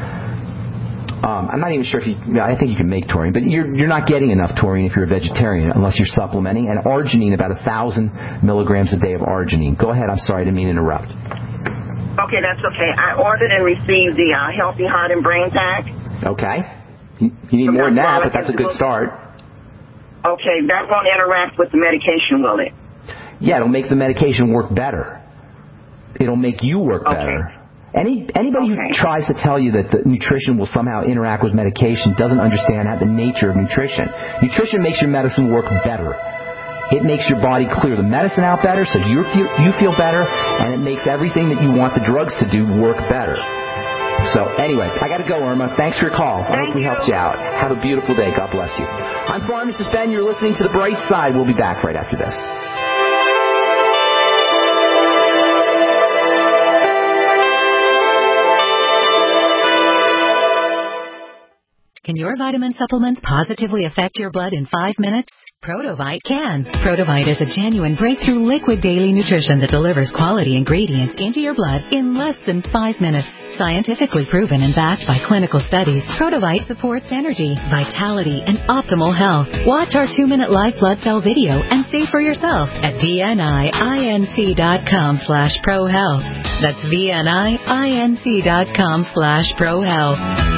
Um, I'm not even sure if you, I think you can make taurine, but you're, you're not getting enough taurine if you're a vegetarian unless you're supplementing. And arginine, about a thousand milligrams a day of arginine. Go ahead, I'm sorry, I didn't mean to interrupt. Okay, that's okay. I ordered and received the uh, Healthy Heart and Brain Pack. Okay. You, you need more than that, but that's a good start. Okay, that won't interact with the medication, will it? Yeah, it'll make the medication work better. It'll make you work okay. better. Any Anybody okay. who tries to tell you that the nutrition will somehow interact with medication doesn't understand how the nature of nutrition. Nutrition makes your medicine work better. It makes your body clear the medicine out better so you feel, you feel better, and it makes everything that you want the drugs to do work better. So anyway, I got to go, Irma. Thanks for your call. I hope we helped you out. Have a beautiful day. God bless you. I'm Pharmacist Ben. You're listening to The Bright Side. We'll be back right after this. Can your vitamin supplements positively affect your blood in five minutes? Protovite can. Protovite is a genuine breakthrough liquid daily nutrition that delivers quality ingredients into your blood in less than five minutes. Scientifically proven and backed by clinical studies, Protovite supports energy, vitality, and optimal health. Watch our two-minute live blood cell video and see for yourself at V-N-I-I-N-C dot com slash pro-health. That's V-N-I-I-N-C dot com slash pro-health.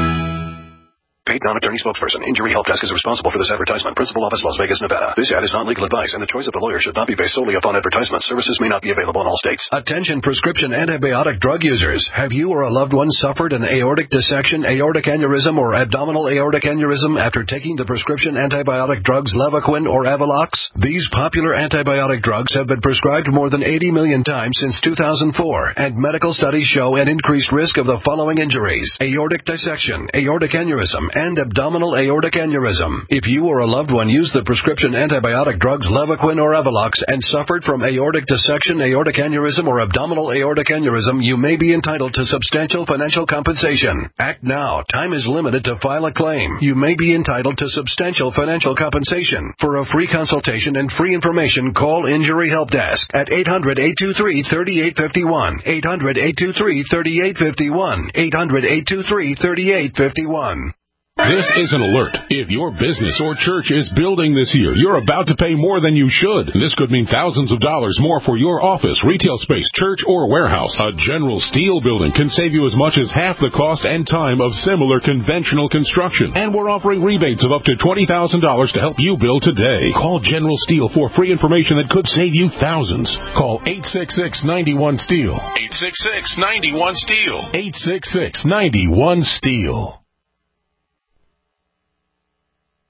Paid non-attorney spokesperson. Injury Help Desk is responsible for this advertisement. Principal office, Las Vegas, Nevada. This ad is not legal advice, and the choice of the lawyer should not be based solely upon advertisement. Services may not be available in all states. Attention prescription antibiotic drug users. Have you or a loved one suffered an aortic dissection, aortic aneurysm, or abdominal aortic aneurysm after taking the prescription antibiotic drugs Levaquin or Avelox? These popular antibiotic drugs have been prescribed more than eighty million times since two thousand four, and medical studies show an increased risk of the following injuries: aortic dissection, aortic aneurysm, and abdominal aortic aneurysm. If you or a loved one used the prescription antibiotic drugs Levaquin or Avelox and suffered from aortic dissection, aortic aneurysm, or abdominal aortic aneurysm, you may be entitled to substantial financial compensation. Act now. Time is limited to file a claim. You may be entitled to substantial financial compensation. For a free consultation and free information, call Injury Help Desk at eight hundred, eight two three, three eight five one, eight hundred, eight two three, three eight five one, eight hundred, eight two three, three eight five one. This is an alert. If your business or church is building this year, you're about to pay more than you should. This could mean thousands of dollars more for your office, retail space, church, or warehouse. A General Steel building can save you as much as half the cost and time of similar conventional construction. And we're offering rebates of up to twenty thousand dollars to help you build today. Call General Steel for free information that could save you thousands. Call eight six six, nine one, STEEL. eight six six, nine one, STEEL. eight six six, nine one, STEEL.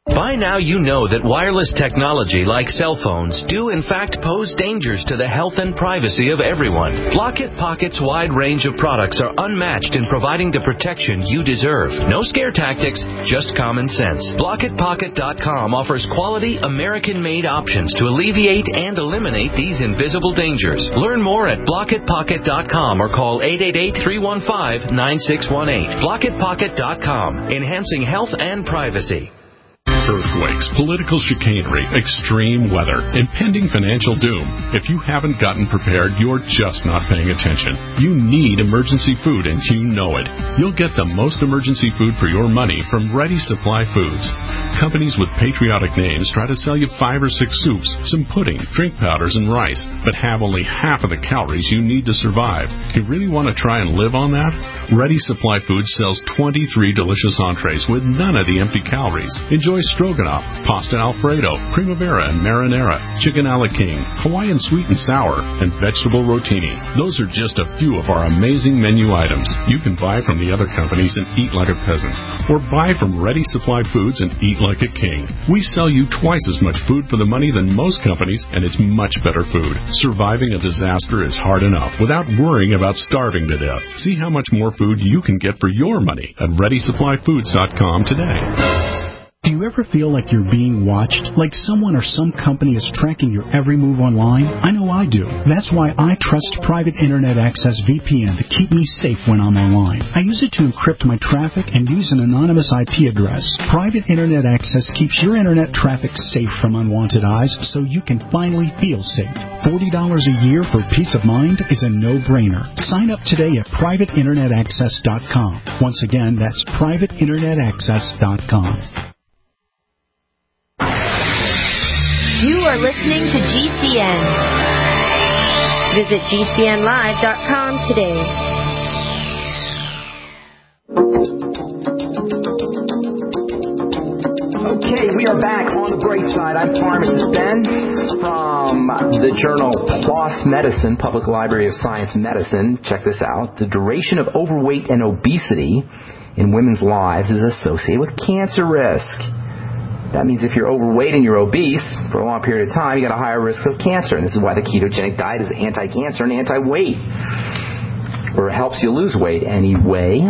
By now you know that wireless technology like cell phones do in fact pose dangers to the health and privacy of everyone. Blockit Pocket's wide range of products are unmatched in providing the protection you deserve. No scare tactics, just common sense. Blockit Pocket dot com offers quality American-made options to alleviate and eliminate these invisible dangers. Learn more at Blockit Pocket dot com or call eight eight eight, three one five, nine six one eight. Blockit Pocket dot com, enhancing health and privacy. Earthquakes, political chicanery, extreme weather, impending financial doom. If you haven't gotten prepared, you're just not paying attention. You need emergency food, and you know it. You'll get the most emergency food for your money from Ready Supply Foods. Companies with patriotic names try to sell you five or six soups, some pudding, drink powders, and rice, but have only half of the calories you need to survive. You really want to try and live on that? Ready Supply Foods sells twenty-three delicious entrees with none of the empty calories. Enjoy stroganoff, pasta alfredo, primavera and marinara, chicken a la king, Hawaiian sweet and sour, and vegetable rotini. Those are just a few of our amazing menu items. You can buy from the other companies and eat like a peasant, or buy from Ready Supply Foods and eat like a king. We sell you twice as much food for the money than most companies, and it's much better food. Surviving a disaster is hard enough without worrying about starving to death. See how much more food you can get for your money at Ready Supply Foods dot com today. Do you ever feel like you're being watched? Like someone or some company is tracking your every move online? I know I do. That's why I trust Private Internet Access V P N to keep me safe when I'm online. I use it to encrypt my traffic and use an anonymous I P address. Private Internet Access keeps your internet traffic safe from unwanted eyes so you can finally feel safe. forty dollars a year for peace of mind is a no-brainer. Sign up today at Private Internet Access dot com. Once again, that's Private Internet Access dot com. You are listening to G C N. Visit G C N live dot com today. Okay, we are back on the bright side. I'm Pharmacist Ben from the journal PLOS Medicine, Public Library of Science Medicine. Check this out. The duration of overweight and obesity in women's lives is associated with cancer risk. That means if you're overweight and you're obese for a long period of time, you got a higher risk of cancer. And this is why the ketogenic diet is anti-cancer and anti-weight. Or it helps you lose weight anyway.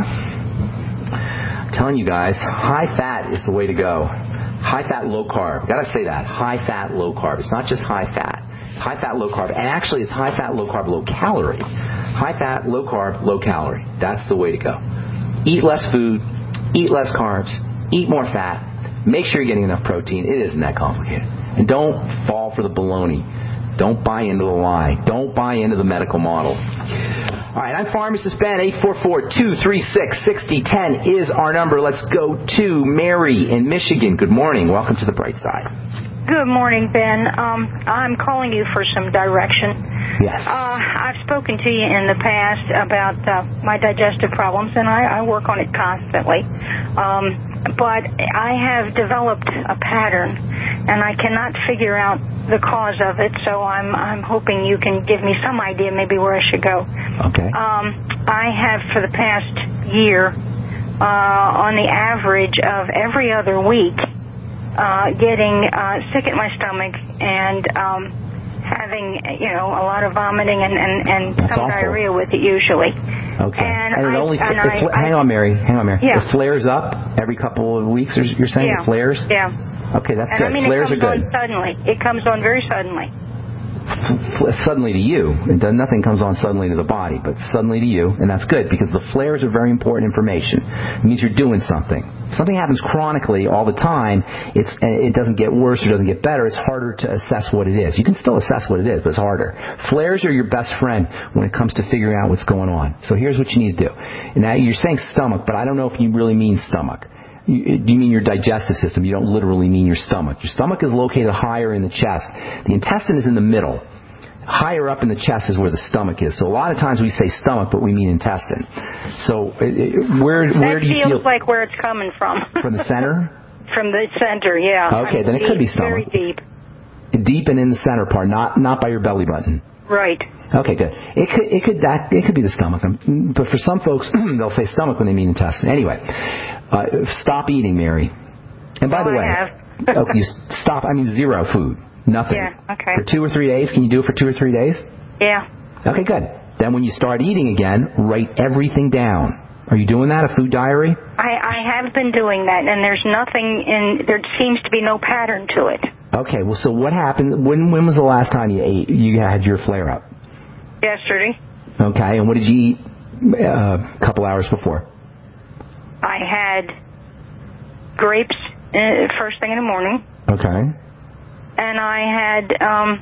I'm telling you guys, high fat is the way to go. High fat, low carb. Got to say that. High fat, low carb. It's not just high fat. It's high fat, low carb. And actually, it's high fat, low carb, low calorie. High fat, low carb, low calorie. That's the way to go. Eat less food. Eat less carbs. Eat more fat. Make sure you're getting enough protein. It isn't that complicated. And don't fall for the baloney. Don't buy into the lie. Don't buy into the medical model. All right, I'm Pharmacist Ben. eight four four, two three six, six zero one zero is our number. Let's go to Mary in Michigan. Good morning. Welcome to the Bright Side. Good morning, Ben. Um, I'm calling you for some direction. Yes. Uh, I've spoken to you in the past about uh, my digestive problems, and I, I work on it constantly. Um, but I have developed a pattern, and I cannot figure out the cause of it, so I'm I'm hoping you can give me some idea maybe where I should go. Okay. Um, I have, for the past year, uh, on the average of every other week, Uh, getting uh, sick at my stomach and um, having, you know, a lot of vomiting and, and, and some awful. diarrhea with it usually. Okay. And, and it I, only and it I, fl- I, hang on, Mary. Hang on, Mary. Yeah. It flares up every couple of weeks. You're saying yeah. it flares? Yeah. Okay, that's and good. I mean, Flares it comes are good. on suddenly. It comes on very suddenly. Suddenly to you. It does, nothing comes on suddenly to the body, but suddenly to you, and that's good because the flares are very important information. It means you're doing something. If something happens chronically all the time, it's, it doesn't get worse or doesn't get better. It's harder to assess what it is. You can still assess what it is, but it's harder. Flares are your best friend when it comes to figuring out what's going on. So here's what you need to do. Now you're saying stomach, but I don't know if you really mean stomach. You, you mean your digestive system. You don't literally mean your stomach. Your stomach is located higher in the chest. The intestine is in the middle. Higher up in the chest is where the stomach is. So a lot of times we say stomach, but we mean intestine. So it, it, where where that do you feels feel? like where it's coming from. From the center? From the center, yeah. Okay, I mean, then it deep, could be stomach. Very deep. Deep and in the center part, not not by your belly button. Right. Okay, good. It could it could that it could be the stomach, but for some folks they'll say stomach when they mean intestine. Anyway, uh, stop eating, Mary. And by oh, the way, I have. oh, you stop, I mean zero food, nothing. Yeah, okay. For two or three days, can you do it for two or three days? Yeah. Okay, good. Then when you start eating again, write everything down. Are you doing that, a food diary? I, I have been doing that, and there's nothing in, there seems to be no pattern to it. Okay, well, so what happened, when when was the last time you ate, you had your flare-up? Yesterday. Okay, and what did you eat uh, a couple hours before? I had grapes uh, first thing in the morning. Okay. And I had um,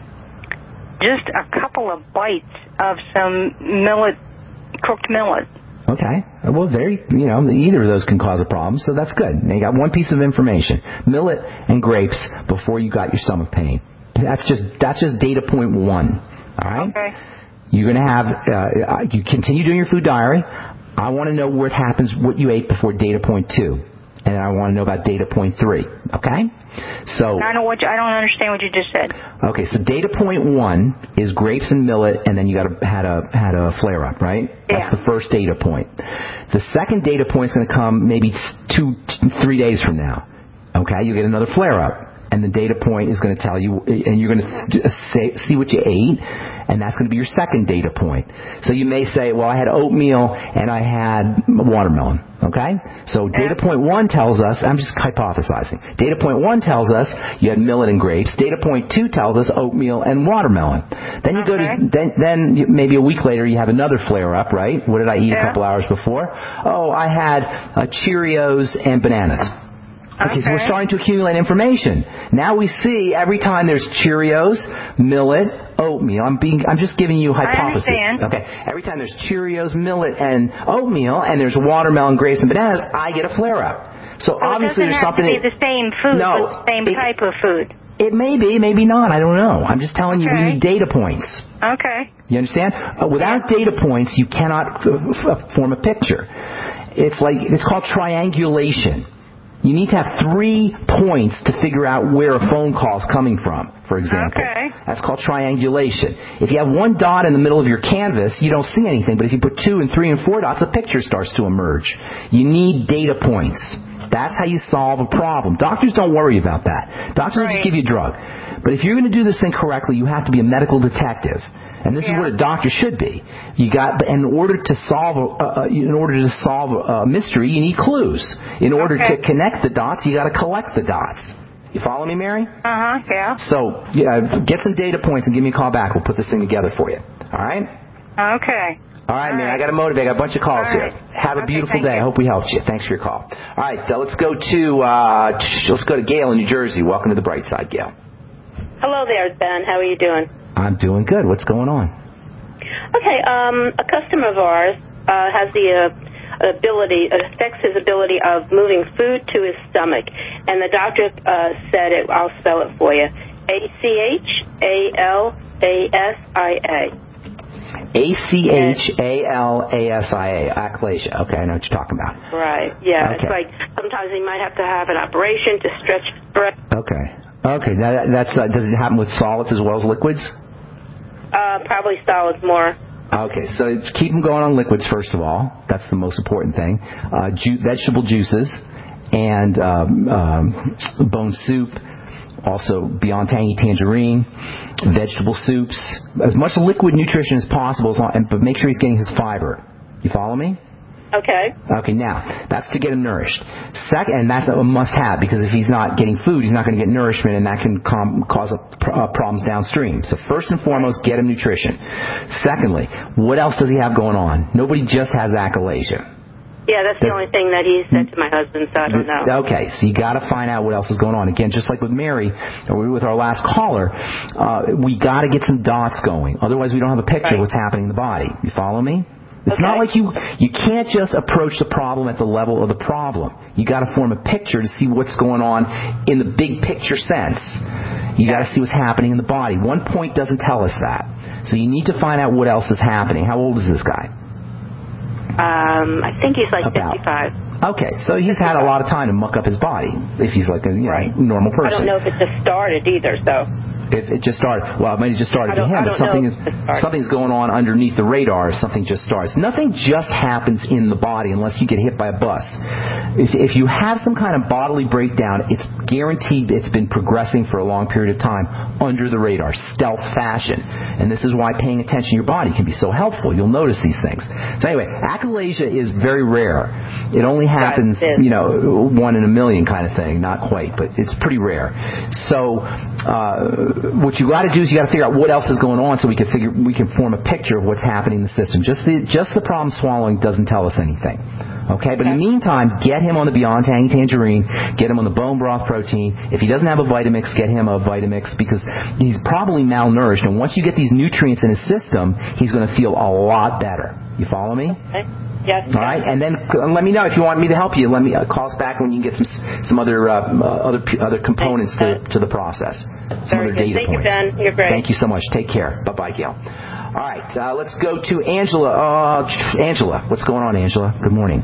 just a couple of bites of some millet, cooked millet. Okay. Well, there, you know, either of those can cause a problem, so that's good. Now you got one piece of information: millet and grapes before you got your stomach pain. That's just that's just data point one. All right. Okay. You're going to have uh, you continue doing your food diary. I want to know what happens, what you ate before data point two, and I want to know about data point three. Okay. So I don't what you, I don't understand what you just said. Okay, so data point one is grapes and millet, and then you got a, had a had a flare up, right? Yeah. That's the first data point. The second data point is going to come maybe two, three days from now. Okay, you get another flare up, and the data point is going to tell you, and you're going to say, see what you ate, and that's going to be your second data point. So you may say, well, I had oatmeal and I had watermelon. Okay? So data point one tells us, I'm just hypothesizing, data point one tells us you had millet and grapes. Data point two tells us oatmeal and watermelon. Then you okay. go to, then, then maybe a week later you have another flare up, right? What did I eat yeah. a couple hours before? Oh, I had uh, Cheerios and bananas. Okay, okay, so we're starting to accumulate information. Now we see every time there's Cheerios, millet, oatmeal. I'm being, I'm just giving you a hypothesis. I understand. Okay, every time there's Cheerios, millet, and oatmeal, and there's watermelon, grapes, and bananas, I get a flare up. So, so obviously there's something. It doesn't have to be the same food, no, but the same it, type of food. It may be, maybe not. I don't know. I'm just telling okay. you, we need data points. Okay. You understand? Uh, without yeah. data points, you cannot uh, f- form a picture. It's like it's called triangulation. You need to have three points to figure out where a phone call is coming from, for example. Okay. That's called triangulation. If you have one dot in the middle of your canvas, you don't see anything. But if you put two and three and four dots, a picture starts to emerge. You need data points. That's how you solve a problem. Doctors don't worry about that. Doctors right. will just give you a drug. But if you're going to do this thing correctly, you have to be a medical detective. And this yeah. is what a doctor should be. You got, in order to solve, a, uh, in order to solve a mystery, you need clues. In order okay. to connect the dots, you got to collect the dots. You follow me, Mary? Uh huh. Yeah. So, yeah, get some data points and give me a call back. We'll put this thing together for you. All right? Okay. All right, All Mary. Right. I got to motivate. I got a bunch of calls right. here. Have a okay, beautiful day. You. I hope we helped you. Thanks for your call. All right, so let's go to uh, let's go to Gail in New Jersey. Welcome to the Bright Side, Gail. Hello there, Ben. How are you doing? I'm doing good. What's going on? Okay, um, a customer of ours uh, has the uh, ability, it affects his ability of moving food to his stomach, and the doctor uh, said it. I'll spell it for you: A C H A L A S I A. A C H A L A S I A, achalasia. Okay, I know what you're talking about. Right. Yeah. Okay. It's like sometimes he might have to have an operation to stretch his breath. Okay. Okay. Now that's uh, does it happen with solids as well as liquids? Uh, probably solids more. Okay, so keep them going on liquids first of all. That's the most important thing. Uh, ju- vegetable juices and um, um, bone soup. Also, Beyond Tangy Tangerine, vegetable soups, as much liquid nutrition as possible, as long, but make sure he's getting his fiber. You follow me? Okay. Okay, now, that's to get him nourished. Second, and that's a must-have, because if he's not getting food, he's not going to get nourishment, and that can com- cause a, uh, problems downstream. So first and foremost, get him nutrition. Secondly, what else does he have going on? Nobody just has achalasia. Yeah, that's the only thing that he said to my husband, so I don't know. Okay, so you got to find out what else is going on. Again, just like with Mary, or with our last caller, uh, we got to get some dots going. Otherwise, we don't have a picture right. of what's happening in the body. You follow me? It's okay. not like you you can't just approach the problem at the level of the problem. You got to form a picture to see what's going on in the big picture sense. You got to see what's happening in the body. One point doesn't tell us that. So you need to find out what else is happening. How old is this guy? Um, I think he's like About. fifty-five. Okay, so he's had a lot of time to muck up his body if he's like a you know, right. normal person. I don't know if it just started either, so. If it just started, well, it might have just started to him, but something is, something's going on underneath the radar. Something just starts. Nothing just happens in the body unless you get hit by a bus. If, if you have some kind of bodily breakdown, it's guaranteed it's been progressing for a long period of time under the radar, stealth fashion. And this is why paying attention to your body can be so helpful. You'll notice these things. So anyway, achalasia is very rare. It only happens, you know, one in a million kind of thing. Not quite, but it's pretty rare. So uh, what you got to do is you got to figure out what else is going on so we can figure we can form a picture of what's happening in the system. Just the just the problem swallowing doesn't tell us anything. Okay, but in the meantime, get him on the Beyond Tangy Tangerine, get him on the bone broth protein. If he doesn't have a Vitamix, get him a Vitamix because he's probably malnourished. And once you get these nutrients in his system, he's going to feel a lot better. You follow me? Okay. Yes. All right, and then uh, let me know if you want me to help you. Let me uh, call us back when you can get some some other uh, uh, other other components to to the process. Some Very other good. data Thank points. you, Ben. You're great. Thank you so much. Take care. Bye bye, Gail. All right, uh, let's go to Angela. Uh, Angela, what's going on, Angela? Good morning.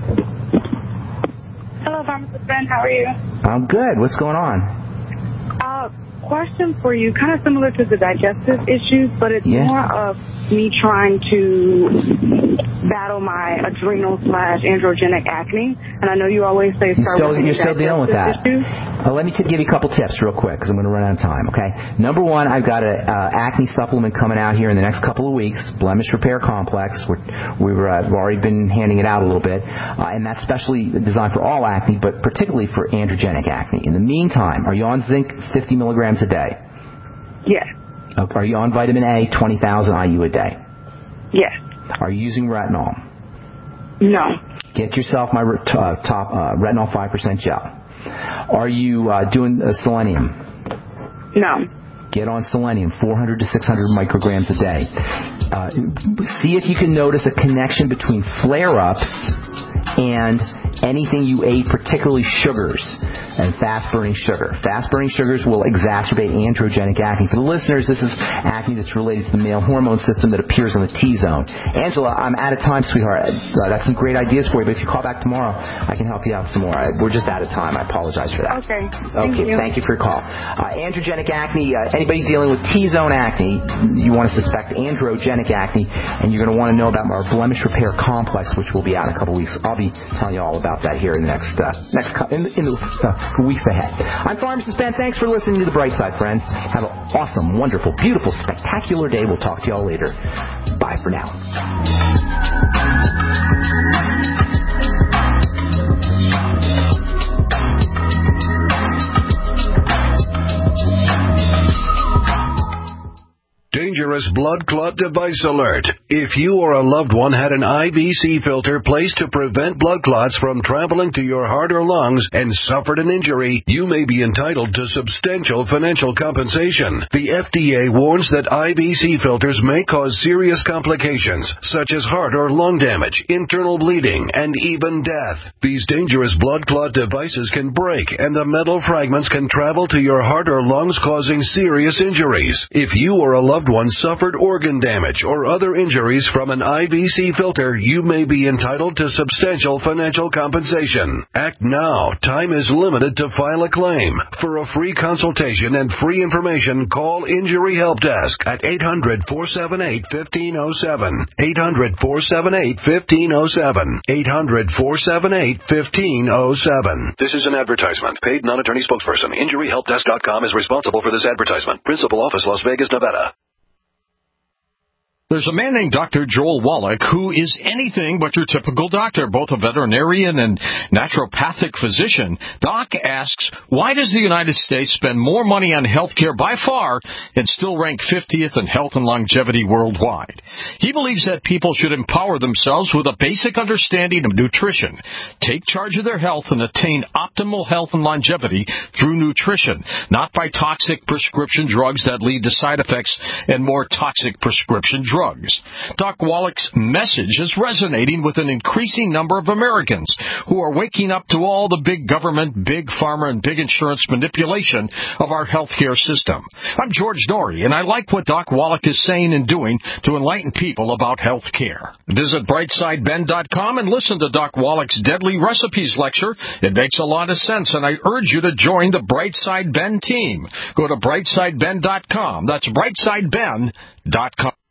Hello, Pharmacist Ben. How are you? I'm good. What's going on? Uh, question for you, kind of similar to the digestive issues, but it's yeah. more of me trying to battle my adrenal slash androgenic acne. And I know you always say you start still, with You're still dealing with that. Uh, let me t- give you a couple tips real quick because I'm going to run out of time, okay? Number one, I've got an uh, acne supplement coming out here in the next couple of weeks, Blemish Repair Complex. We're, we've, uh, we've already been handing it out a little bit, uh, and that's specially designed for all acne, but particularly for androgenic acne. In the meantime, are you on zinc fifty milligrams a day? Yes. Okay. Are you on vitamin A, twenty thousand I U a day? Yes. Are you using retinol? No. Get yourself my uh, top uh, retinol five percent gel. Are you uh, doing uh, selenium? No. Get on selenium, four hundred to six hundred micrograms a day. Uh, see if you can notice a connection between flare-ups and anything you ate, particularly sugars and fast-burning sugar. Fast-burning sugars will exacerbate androgenic acne. For the listeners, this is acne that's related to the male hormone system that appears on the T-zone. Angela, I'm out of time, sweetheart. Uh, that's some great ideas for you, but if you call back tomorrow, I can help you out some more. I, we're just out of time. I apologize for that. Okay. Thank okay, you. Thank you for your call. Uh, androgenic acne, uh, anybody dealing with T-zone acne, you want to suspect androgenic acne, and you're going to want to know about our Blemish Repair Complex, which will be out in a couple weeks. I'll be telling you all about that here in the next uh, next in, in the uh, weeks ahead. I'm Pharmacist Ben. Thanks for listening to The Bright Side, friends. Have an awesome, wonderful, beautiful, spectacular day. We'll talk to you all later. Bye for now. Dangerous blood clot device alert. If you or a loved one had an I V C filter placed to prevent blood clots from traveling to your heart or lungs and suffered an injury, you may be entitled to substantial financial compensation. The F D A warns that I V C filters may cause serious complications, such as heart or lung damage, internal bleeding, and even death. These dangerous blood clot devices can break, and the metal fragments can travel to your heart or lungs, causing serious injuries. If you or a loved one suffered organ damage or other injuries from an I V C filter, you may be entitled to substantial financial compensation. Act now. Time is limited to file a claim. For a free consultation and free information, call Injury Help Desk at eight hundred, four seven eight, one five zero seven. eight hundred, four seven eight, one five zero seven. eight hundred, four seven eight, one five zero seven. This is an advertisement. Paid non-attorney spokesperson. Injury Help Desk dot com is responsible for this advertisement. Principal office, Las Vegas, Nevada. There's a man named Doctor Joel Wallach who is anything but your typical doctor, both a veterinarian and naturopathic physician. Doc asks, why does the United States spend more money on health care by far and still rank fiftieth in health and longevity worldwide? He believes that people should empower themselves with a basic understanding of nutrition, take charge of their health, and attain optimal health and longevity through nutrition, not by toxic prescription drugs that lead to side effects and more toxic prescription drugs. Doc Wallach's message is resonating with an increasing number of Americans who are waking up to all the big government, big pharma, and big insurance manipulation of our healthcare system. I'm George Norrie, and I like what Doc Wallach is saying and doing to enlighten people about health care. Visit brightside ben dot com and listen to Doc Wallach's Deadly Recipes lecture. It makes a lot of sense, and I urge you to join the Brightside Ben team. Go to brightside ben dot com. That's brightside ben dot com.